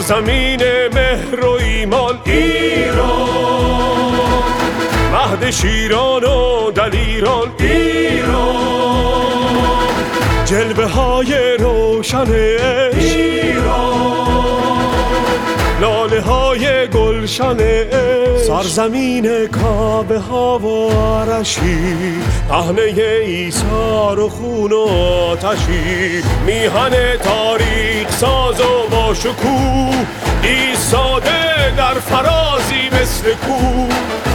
سرزمین مهر و ایمان ایران، مهد شیران و دلیران ایران، جلوه های روشن ایران، لاله های گلشن سرزمین کعبه ها و عرشی، پهنه ایثار و خون و آتشی، میهن تاریخ ساز و با شکوه، ایستاده در فرازی مثل کوه.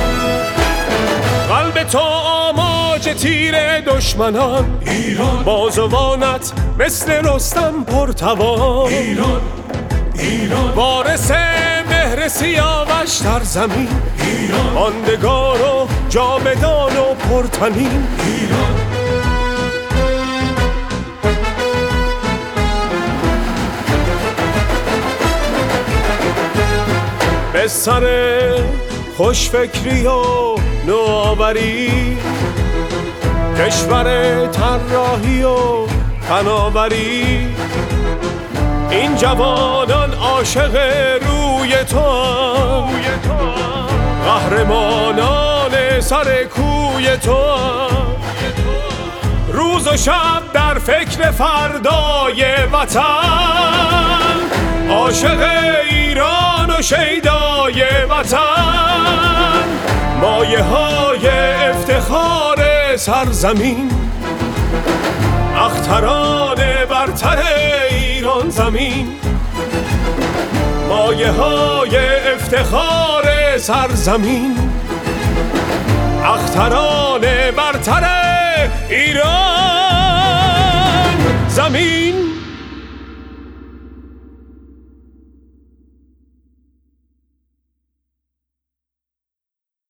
قلب تو آماج تیر دشمنان ایران، بازوانت مثل رستم پرتوان ایران، ایران وارث مهر سیاوش در زمین ایران، ماندگار و جاودان و پرتنین ایران. به سر خوشفکری و نوآوری، کشور طراحی و فناوری، این جوانان عاشق روی تو، قهرمانان سر کوی تو، روز و شب در فکر فردای وطن، عاشق ایران و شیدای وطن، مایه های افتخار سرزمین، اختران برتر ایران زمین، مایه های افتخار سرزمین، اختران برتر ایران زمین.